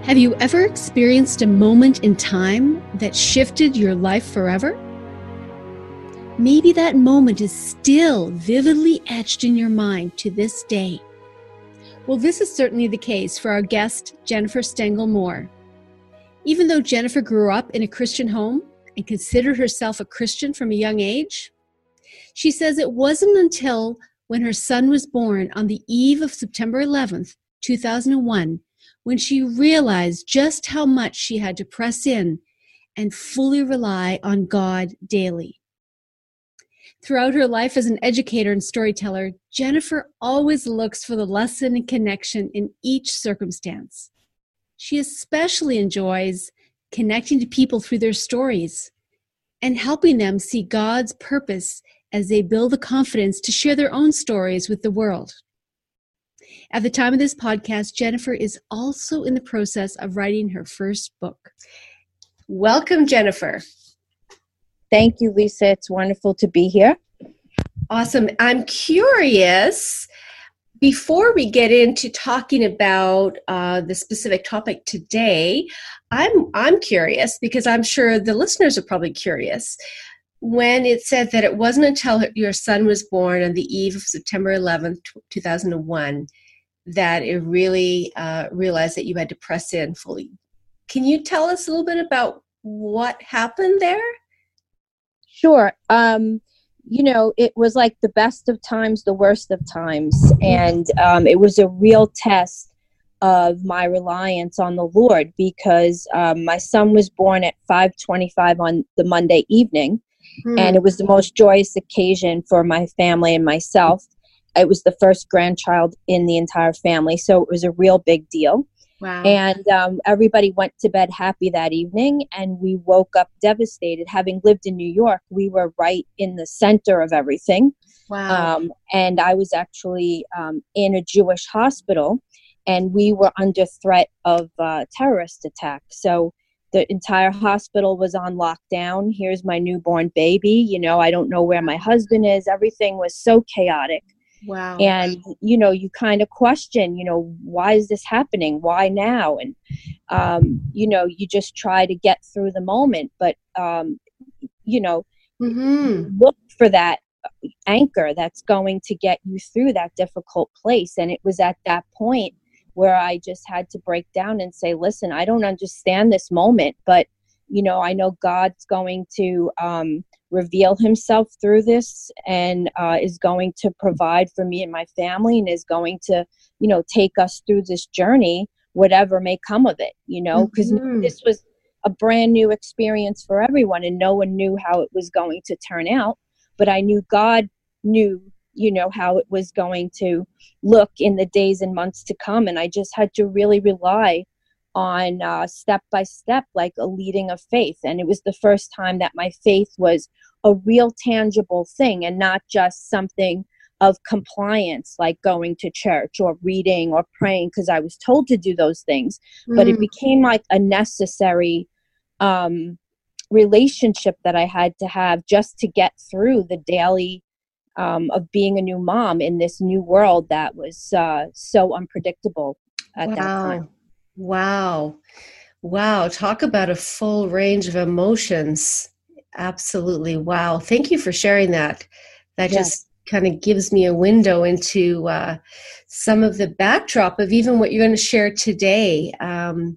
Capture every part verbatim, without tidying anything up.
Have you ever experienced a moment in time that shifted your life forever? Maybe that moment is still vividly etched in your mind to this day. Well, this is certainly the case for our guest, Jennifer Stengel Moore. Even though Jennifer grew up in a Christian home and considered herself a Christian from a young age, she says it wasn't until when her son was born on the eve of September eleventh, two thousand one, when she realized just how much she had to press in and fully rely on God daily. Throughout her life as an educator and storyteller, Jennifer always looks for the lesson and connection in each circumstance. She especially enjoys connecting to people through their stories and helping them see God's purpose as they build the confidence to share their own stories with the world. At the time of this podcast, Jennifer is also in the process of writing her first book. Welcome, Jennifer. Thank you, Lisa. It's wonderful to be here. Awesome. I'm curious, before we get into talking about uh, the specific topic today, I'm I'm curious because I'm sure the listeners are probably curious. When it said that it wasn't until your son was born on the eve of September eleventh, two thousand one, that it really uh, realized that you had to press in fully. Can you tell us a little bit about what happened there? Sure. Um, you know, it was like the best of times, the worst of times. And um, it was a real test of my reliance on the Lord because um, my son was born at five twenty-five on the Monday evening. Hmm. And it was the most joyous occasion for my family and myself. It was the first grandchild in the entire family, so it was a real big deal. Wow. And um, everybody went to bed happy that evening, and we woke up devastated. Having lived in New York, we were right in the center of everything. Wow. Um, and I was actually um, in a Jewish hospital, and we were under threat of uh, terrorist attack. So the entire hospital was on lockdown. Here's my newborn baby. You know, I don't know where my husband is. Everything was so chaotic. Wow. And, you know, you kind of question, you know, why is this happening? Why now? And, um, you know, you just try to get through the moment. But, um, you know, mm-hmm. look for that anchor that's going to get you through that difficult place. And it was at that point where I just had to break down and say, listen, I don't understand this moment, but, you know, I know God's going to um, reveal himself through this and uh, is going to provide for me and my family and is going to, you know, take us through this journey, whatever may come of it, you know, because mm-hmm. this was a brand new experience for everyone and no one knew how it was going to turn out. But I knew God knew, you know, how it was going to look in the days and months to come. And I just had to really rely on uh, step by step, like a leading of faith. And it was the first time that my faith was a real tangible thing and not just something of compliance, like going to church or reading or praying because I was told to do those things. Mm. But it became like a necessary um, relationship that I had to have just to get through the daily um, of being a new mom in this new world that was uh, so unpredictable at wow. that time. Wow. Wow. Talk about a full range of emotions. Absolutely. Wow. Thank you for sharing that. That yes. just kind of gives me a window into uh, some of the backdrop of even what you're going to share today. Um,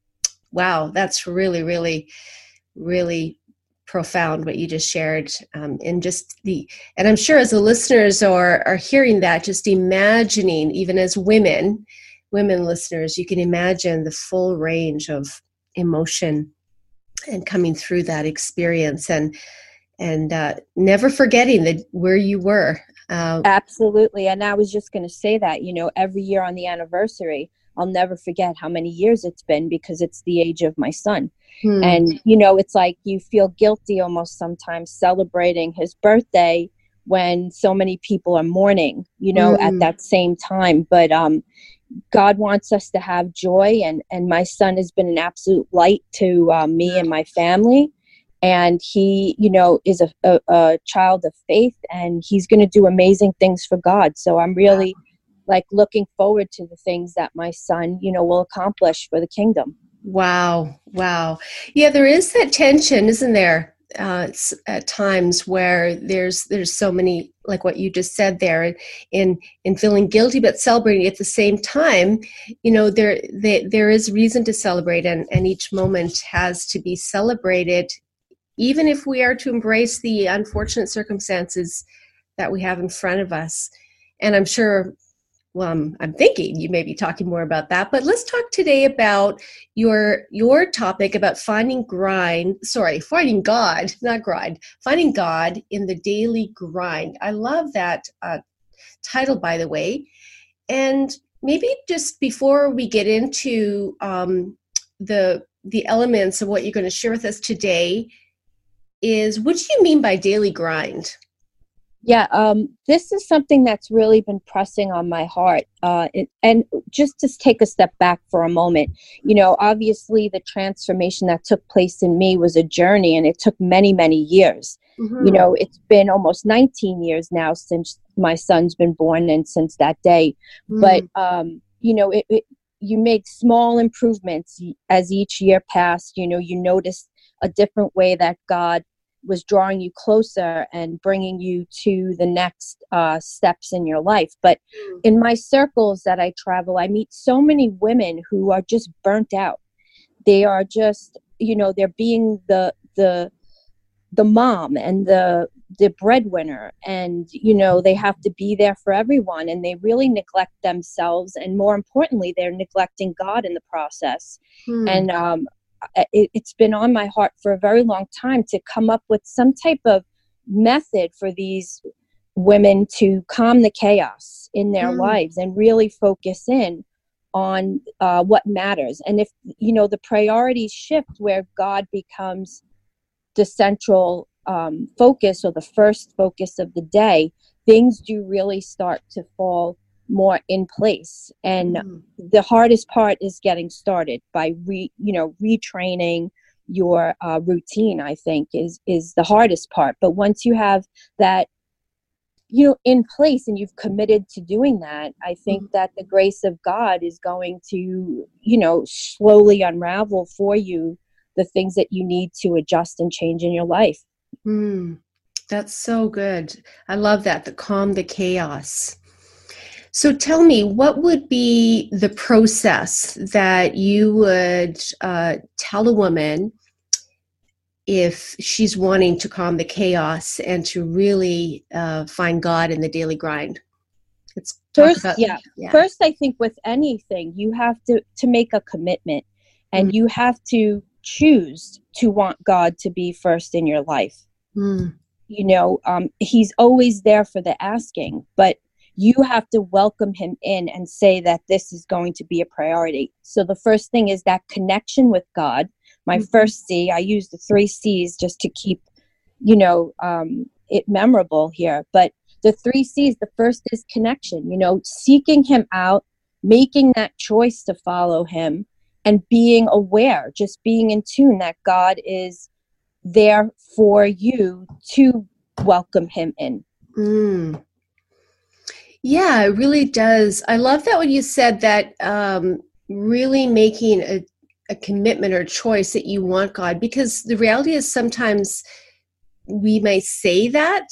wow. That's really, really, really profound what you just shared. Um, and just the, and I'm sure as the listeners are, are hearing that, just imagining, even as women, women listeners, you can imagine the full range of emotion and coming through that experience and and uh, never forgetting that where you were. Uh, Absolutely. And I was just going to say that, you know, every year on the anniversary, I'll never forget how many years it's been because it's the age of my son. Hmm. And, you know, it's like you feel guilty almost sometimes celebrating his birthday when so many people are mourning, you know, hmm. at that same time. But, um, God wants us to have joy, and, and my son has been an absolute light to uh, me and my family. And he, you know, is a, a, a child of faith, and he's going to do amazing things for God. So I'm really like looking forward to the things that my son, you know, will accomplish for the kingdom. Wow. Wow. Yeah, there is that tension, isn't there? Uh, at times where there's there's so many, like what you just said there, in in feeling guilty but celebrating at the same time. You know, there they, there is reason to celebrate, and, and each moment has to be celebrated, even if we are to embrace the unfortunate circumstances that we have in front of us. And I'm sure, well, I'm, I'm thinking you may be talking more about that, but let's talk today about your your topic about finding grind, sorry, finding God, not grind, finding God in the daily grind. I love that uh, title, by the way. And maybe just before we get into um, the the elements of what you're going to share with us today, is what do you mean by daily grind? Yeah, um, this is something that's really been pressing on my heart. Uh, it, and just to take a step back for a moment, you know, obviously the transformation that took place in me was a journey, and it took many, many years. Mm-hmm. You know, it's been almost nineteen years now since my son's been born, and since that day. Mm-hmm. But, um, you know, it, it, you made small improvements as each year passed. You know, you noticed a different way that God was drawing you closer and bringing you to the next uh, steps in your life. But mm. in my circles that I travel, I meet so many women who are just burnt out. They are just, you know, they're being the the the mom and the the breadwinner, and you know, they have to be there for everyone, and they really neglect themselves, and more importantly, they're neglecting God in the process. Mm. And um It, it's been on my heart for a very long time to come up with some type of method for these women to calm the chaos in their mm. lives and really focus in on uh, what matters. And if, you know, the priorities shift where God becomes the central um, focus or the first focus of the day, things do really start to fall more in place. And mm. the hardest part is getting started by re you know retraining your uh, routine. I think is is the hardest part. But once you have that, you know, in place and you've committed to doing that, I think mm. that the grace of God is going to, you know, slowly unravel for you the things that you need to adjust and change in your life. Mm. That's so good. I love that, the calm the chaos. So tell me, what would be the process that you would uh, tell a woman if she's wanting to calm the chaos and to really uh, find God in the daily grind? Let's talk first, about yeah. yeah. First, I think with anything, you have to, to make a commitment, and mm. you have to choose to want God to be first in your life. Mm. You know, um, he's always there for the asking, but you have to welcome him in and say that this is going to be a priority. So the first thing is that connection with God. My mm-hmm. first C, I use the three C's just to keep, you know, um, it memorable here. But the three C's, the first is connection, you know, seeking him out, making that choice to follow him, and being aware, just being in tune that God is there for you to welcome him in. Mm. Yeah, it really does. I love that when you said that, um, really making a, a commitment or a choice that you want God, because the reality is sometimes we may say that,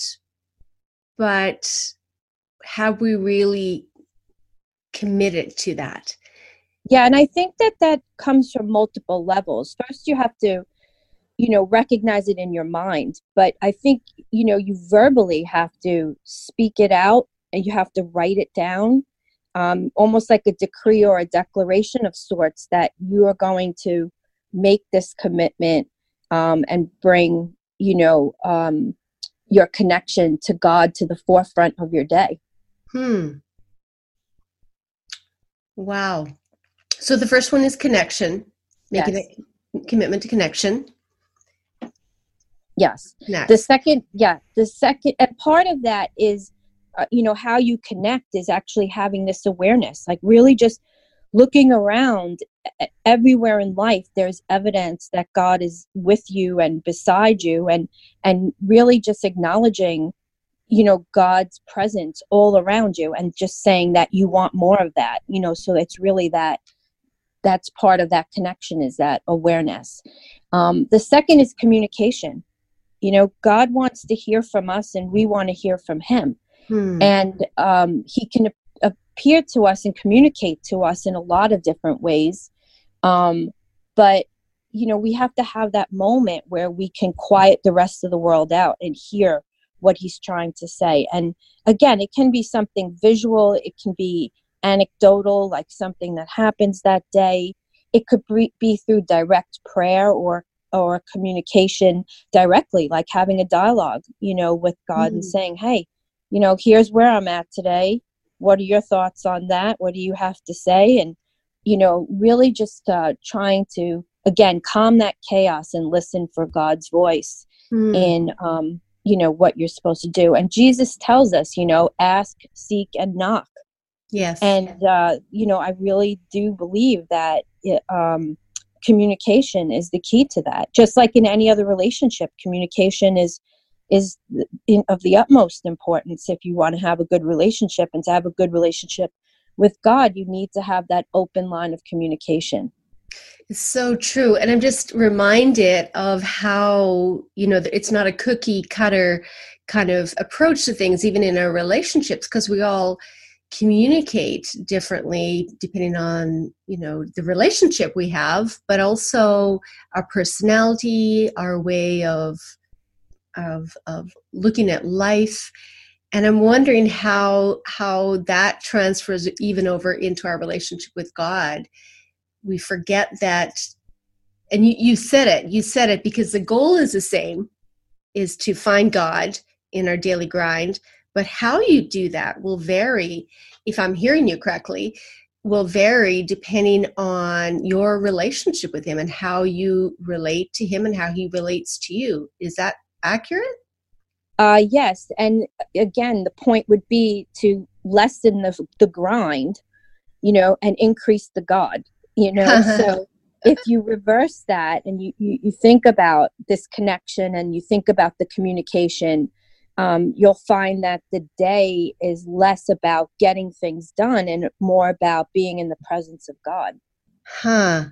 but have we really committed to that? Yeah, and I think that that comes from multiple levels. First, you have to, you know, recognize it in your mind, but I think, you know, you verbally have to speak it out. And you have to write it down, um, almost like a decree or a declaration of sorts, that you are going to make this commitment um, and bring, you know, um, your connection to God to the forefront of your day. Hmm. Wow. So the first one is connection, making yes. a commitment to connection. Yes. Next. The second, yeah, the second, and part of that is, Uh, you know, how you connect is actually having this awareness, like really just looking around everywhere in life. There's evidence that God is with you and beside you, and and really just acknowledging you know, God's presence all around you, and just saying that you want more of that, you know, so it's really that, that's part of that connection, is that awareness. Um, the second is communication. You know, God wants to hear from us, and we want to hear from him. Hmm. And um, he can ap- appear to us and communicate to us in a lot of different ways. Um, but, you know, we have to have that moment where we can quiet the rest of the world out and hear what he's trying to say. And again, it can be something visual. It can be anecdotal, like something that happens that day. It could be through direct prayer or or communication directly, like having a dialogue, you know, with God, mm-hmm. and saying, hey, you know, here's where I'm at today. What are your thoughts on that? What do you have to say? And, you know, really just uh, trying to, again, calm that chaos and listen for God's voice mm. in, um, you know, what you're supposed to do. And Jesus tells us, you know, ask, seek, and knock. Yes. And, uh, you know, I really do believe that it, um, communication is the key to that. Just like in any other relationship, communication is is in, of the utmost importance. If you want to have a good relationship, and to have a good relationship with God, you need to have that open line of communication. It's so true. And I'm just reminded of how, you know, it's not a cookie cutter kind of approach to things, even in our relationships, because we all communicate differently depending on, you know, the relationship we have, but also our personality, our way of of of looking at life. And I'm wondering how how that transfers even over into our relationship with God. We forget that, and you, you said it, you said it, because the goal is the same, is to find God in our daily grind. But how you do that will vary, if I'm hearing you correctly, will vary depending on your relationship with him and how you relate to him and how he relates to you. Is that accurate? Uh, yes. And again, the point would be to lessen the, the grind, you know, and increase the God, you know. So if you reverse that and you, you, you think about this connection and you think about the communication, Um, you'll find that the day is less about getting things done and more about being in the presence of God. Huh.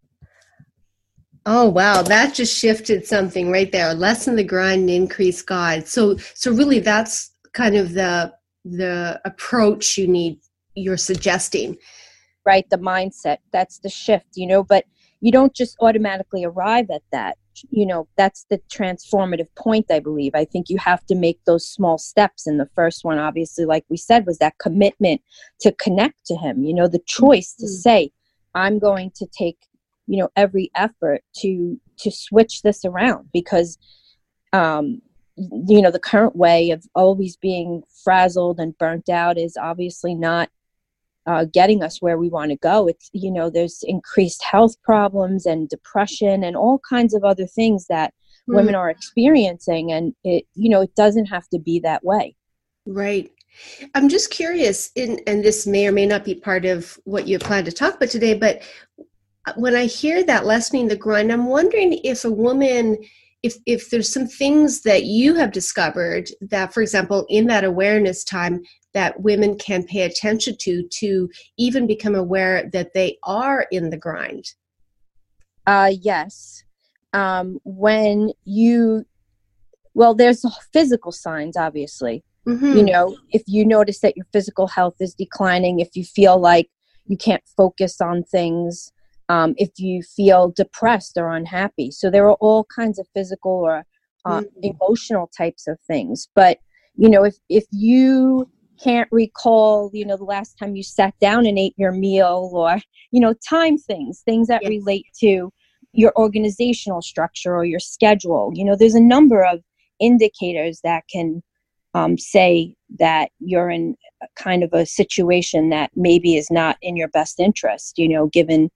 Oh, wow. That just shifted something right there. Lessen the grind and increase God. So, so really that's kind of the, the approach you need, you're suggesting. Right. The mindset, that's the shift, you know, but you don't just automatically arrive at that. You know, that's the transformative point, I believe. I think you have to make those small steps. And the first one, obviously, like we said, was that commitment to connect to him, you know, the choice mm-hmm. to say, I'm going to take, you know, every effort to, to switch this around, because, um, you know, the current way of always being frazzled and burnt out is obviously not Uh, getting us where we want to go. It's, you know, there's increased health problems and depression and all kinds of other things that mm. women are experiencing. And it, you know, it doesn't have to be that way. Right. I'm just curious, in, and this may or may not be part of what you plan to talk about today, but when I hear that lessening the grind, I'm wondering if a woman, if if there's some things that you have discovered that, for example, in that awareness time, that women can pay attention to, to even become aware that they are in the grind. Uh, yes. Um, when you, well, there's physical signs, obviously. Mm-hmm. You know, if you notice that your physical health is declining, if you feel like you can't focus on things, um, if you feel depressed or unhappy. So there are all kinds of physical or uh, mm-hmm. emotional types of things. But, you know, if, if you can't recall, you know, the last time you sat down and ate your meal, or, you know, time things, things that yes. relate to your organizational structure or your schedule. You know, there's a number of indicators that can um, say that you're in a kind of a situation that maybe is not in your best interest, you know, given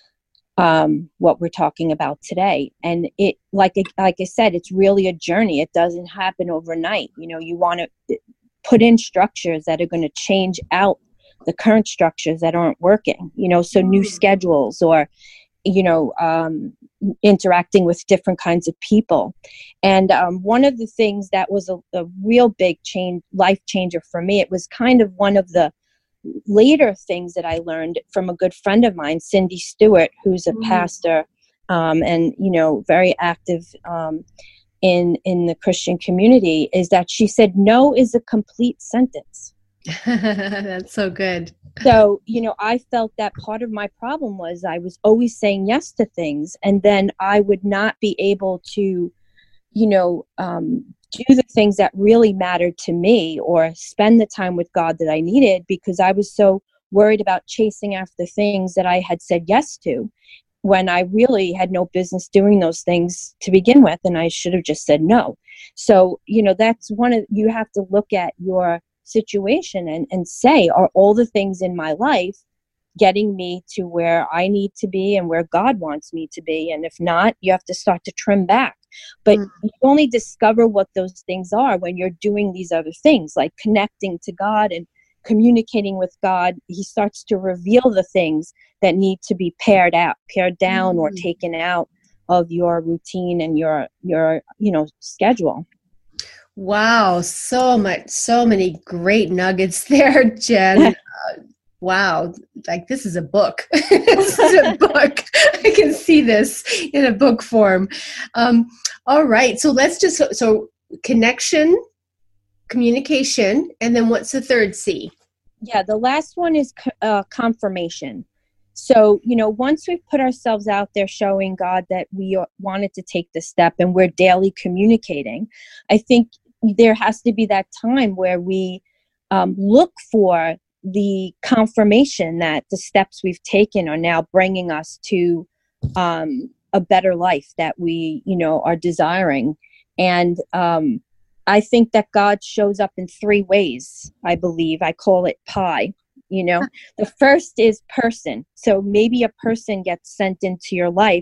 um, what we're talking about today. And it, like, like I said, it's really a journey. It doesn't happen overnight. You know, you want to put in structures that are going to change out the current structures that aren't working, you know, so new schedules or, you know, um, interacting with different kinds of people. And um, one of the things that was a, a real big change, life changer for me, it was kind of one of the later things that I learned from a good friend of mine, Cindy Stewart, who's a mm. pastor um, and, you know, very active um, in, in the Christian community, is that she said, no is a complete sentence. That's so good. So, you know, I felt that part of my problem was I was always saying yes to things, and then I would not be able to, you know, um, do the things that really mattered to me or spend the time with God that I needed, because I was so worried about chasing after things that I had said yes to, when I really had no business doing those things to begin with, and I should have just said no. So, you know, that's one of, you have to look at your situation and, and say, are all the things in my life getting me to where I need to be and where God wants me to be? And if not, you have to start to trim back. But mm. you only discover what those things are when you're doing these other things, like connecting to God and communicating with God. He starts to reveal the things that need to be pared out, pared down mm. or taken out of your routine and your, your, you know, schedule. Wow, so much, so many great nuggets there, Jen. uh, wow, like this is a book. This is a book. I can see this in a book form. Um, all right, so let's just, so, so connection, communication, and then what's the third C? Yeah, the last one is uh, confirmation. So, you know, once we've put ourselves out there showing God that we wanted to take the step and we're daily communicating, I think there has to be that time where we um, look for the confirmation that the steps we've taken are now bringing us to um, a better life that we, you know, are desiring. And um, I think that God shows up in three ways, I believe. I call it pie. You know, the first is person. So maybe a person gets sent into your life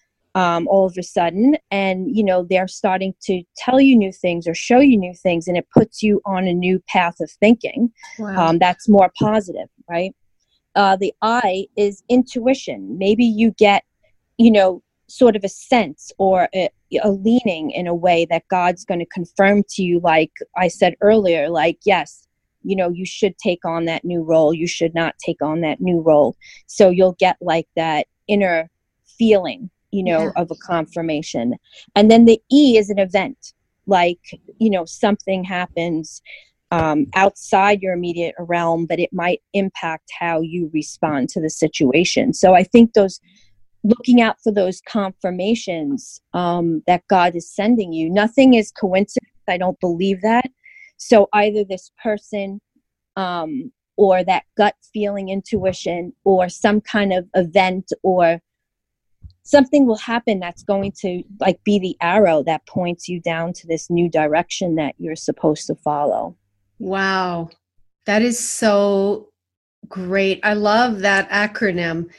Um, all of a sudden, and you know, they're starting to tell you new things or show you new things, and it puts you on a new path of thinking. Wow. Um, that's more positive, right? Uh, the I is intuition. Maybe you get, you know, sort of a sense or a, a leaning in a way that God's going to confirm to you, like I said earlier, like, yes, you know, you should take on that new role. You should not take on that new role. So you'll get like that inner feeling, you know, yeah. of a confirmation. And then the E is an event, like, you know, something happens um, outside your immediate realm, but it might impact how you respond to the situation. So I think those, looking out for those confirmations um, that God is sending you, nothing is coincidence. I don't believe that. So either this person um, or that gut feeling, intuition, or some kind of event or something will happen that's going to like be the arrow that points you down to this new direction that you're supposed to follow. Wow. That is so great. I love that acronym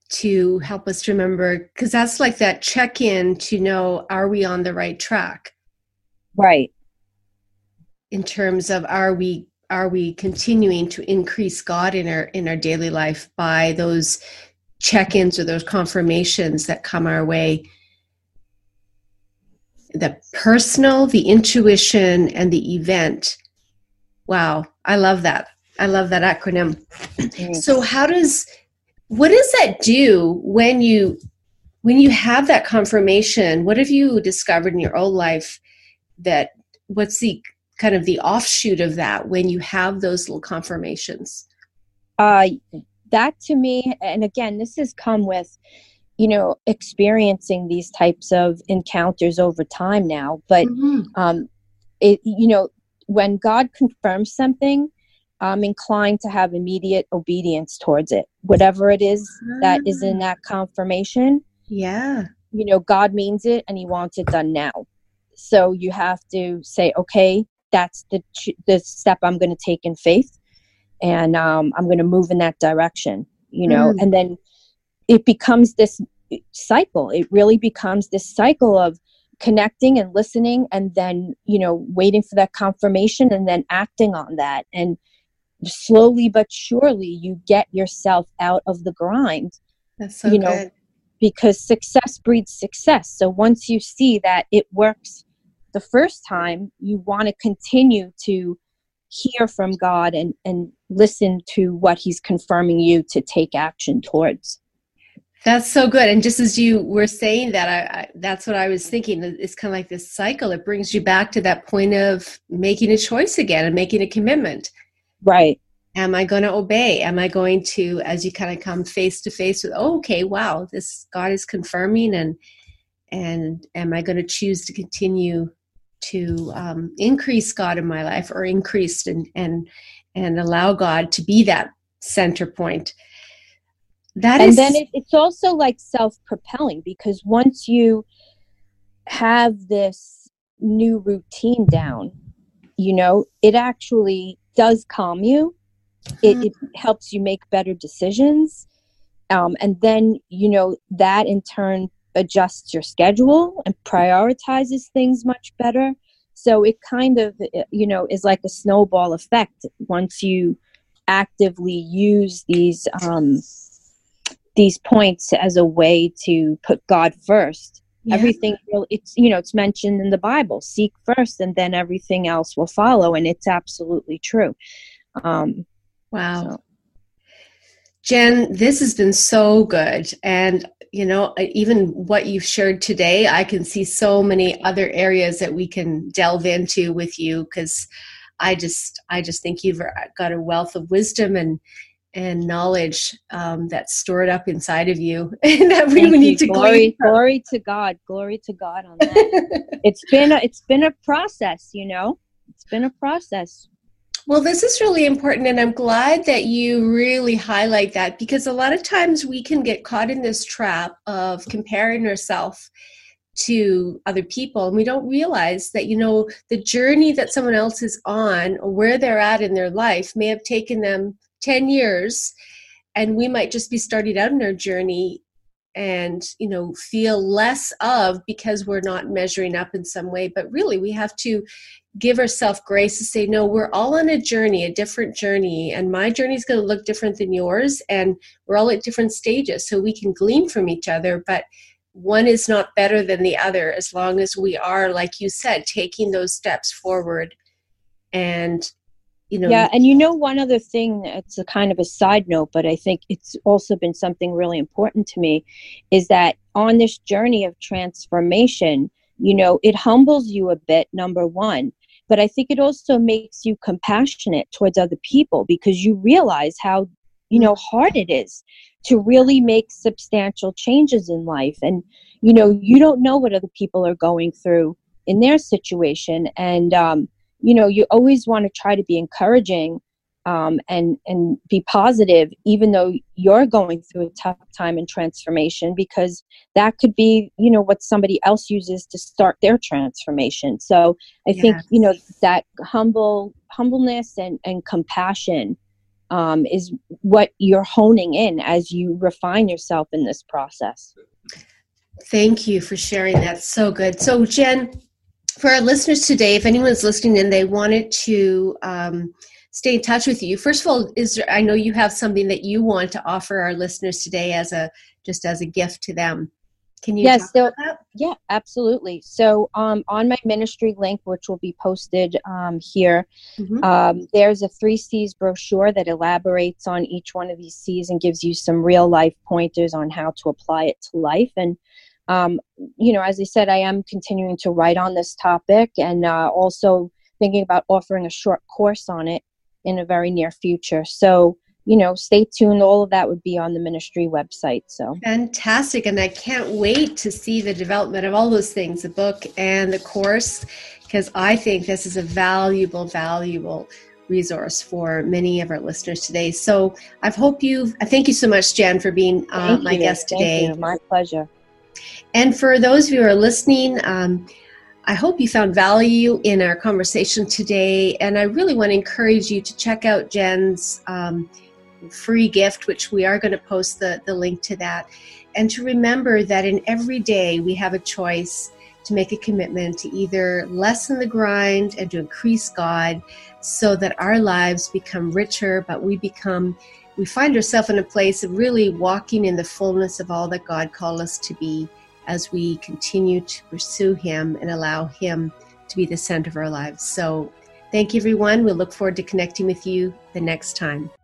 to help us remember, because that's like that check-in to know, are we on the right track? Right. In terms of, are we are we continuing to increase God in our in our daily life by those check-ins or those confirmations that come our way? The personal, the intuition, and the event. Wow, I love that. I love that acronym. Thanks. So how does, what does that do when you, when you have that confirmation? What have you discovered in your own life that, what's the kind of the offshoot of that when you have those little confirmations? Uh, that to me, and again, this has come with, you know, experiencing these types of encounters over time now, but, mm-hmm. um, it, you know, when God confirms something, I'm inclined to have immediate obedience towards it, whatever it is that is in that confirmation. Yeah. You know, God means it and he wants it done now. So you have to say, okay, that's the, the step I'm going to take in faith. And um, I'm going to move in that direction, you know, mm. and then it becomes this cycle. It really becomes this cycle of connecting and listening and then, you know, waiting for that confirmation and then acting on that. And slowly but surely you get yourself out of the grind. That's so you good. know, because success breeds success. So once you see that it works the first time, you want to continue to hear from God and, and listen to what he's confirming you to take action towards. That's so good. And just as you were saying that, I, I, that's what I was thinking. It's kind of like this cycle. It brings you back to that point of making a choice again and making a commitment. Right. Am I going to obey? Am I going to, as you kind of come face to face with, oh, okay, wow, this God is confirming, and and am I going to choose to continue to um, increase God in my life, or increase and and and allow God to be that center point? That and is, then it, it's also like self-propelling, because once you have this new routine down, you know, it actually does calm you. It, it helps you make better decisions. Um, and then, you know, that in turn adjusts your schedule and prioritizes things much better. So it kind of, you know, is like a snowball effect. Once you actively use these, um, these points as a way to put God first, yeah. everything, it's, you know, it's mentioned in the Bible, seek first and then everything else will follow. And it's absolutely true. Um, Wow. So. Jen, this has been so good. And, you know, even what you've shared today, I can see so many other areas that we can delve into with you, because I just, I just think you've got a wealth of wisdom and, and knowledge um, that's stored up inside of you that we Thank need you. to glory, glean. Glory to God. Glory to God on that. it's been, a, it's been a process, you know, it's been a process. Well, this is really important, and I'm glad that you really highlight that, because a lot of times we can get caught in this trap of comparing ourselves to other people, and we don't realize that, you know, the journey that someone else is on, or where they're at in their life, may have taken them ten years, and we might just be starting out in our journey and, you know, feel less of because we're not measuring up in some way. But really, we have to give ourselves grace to say, no, we're all on a journey, a different journey, and my journey is going to look different than yours, and we're all at different stages, so we can glean from each other, but one is not better than the other, as long as we are, like you said, taking those steps forward. And, you know. Yeah, and you know, one other thing, it's a kind of a side note, but I think it's also been something really important to me, is that on this journey of transformation, you know, it humbles you a bit, number one. But I think it also makes you compassionate towards other people, because you realize how, you know, hard it is to really make substantial changes in life. And, you know, you don't know what other people are going through in their situation. And, um, you know, you always want to try to be encouraging um, and, and be positive, even though you're going through a tough time in transformation, because that could be, you know, what somebody else uses to start their transformation. So I Yes. think, you know, that humble humbleness and, and compassion um, is what you're honing in as you refine yourself in this process. Thank you for sharing. That's so good. So Jen, for our listeners today, if anyone's listening and they wanted to um, stay in touch with you, first of all, is there, I know you have something that you want to offer our listeners today as a just as a gift to them. Can you yes, talk so, about that? Yeah, absolutely. So um, on my ministry link, which will be posted um, here, mm-hmm. um, there's a three C's brochure that elaborates on each one of these C's and gives you some real life pointers on how to apply it to life. And Um, you know, as I said, I am continuing to write on this topic, and uh, also thinking about offering a short course on it in a very near future. So, you know, stay tuned. All of that would be on the ministry website. So fantastic. And I can't wait to see the development of all those things, the book and the course, because I think this is a valuable, valuable resource for many of our listeners today. So I hope you, I thank you so much, Jen, for being uh, my guest today. Thank you. My pleasure. And for those of you who are listening, um, I hope you found value in our conversation today. And I really want to encourage you to check out Jen's um, free gift, which we are going to post the, the link to that. And to remember that in every day we have a choice to make a commitment to either lessen the grind and to increase God, so that our lives become richer, but we become we find ourselves in a place of really walking in the fullness of all that God called us to be as we continue to pursue Him and allow Him to be the center of our lives. So thank you, everyone. We'll look forward to connecting with you the next time.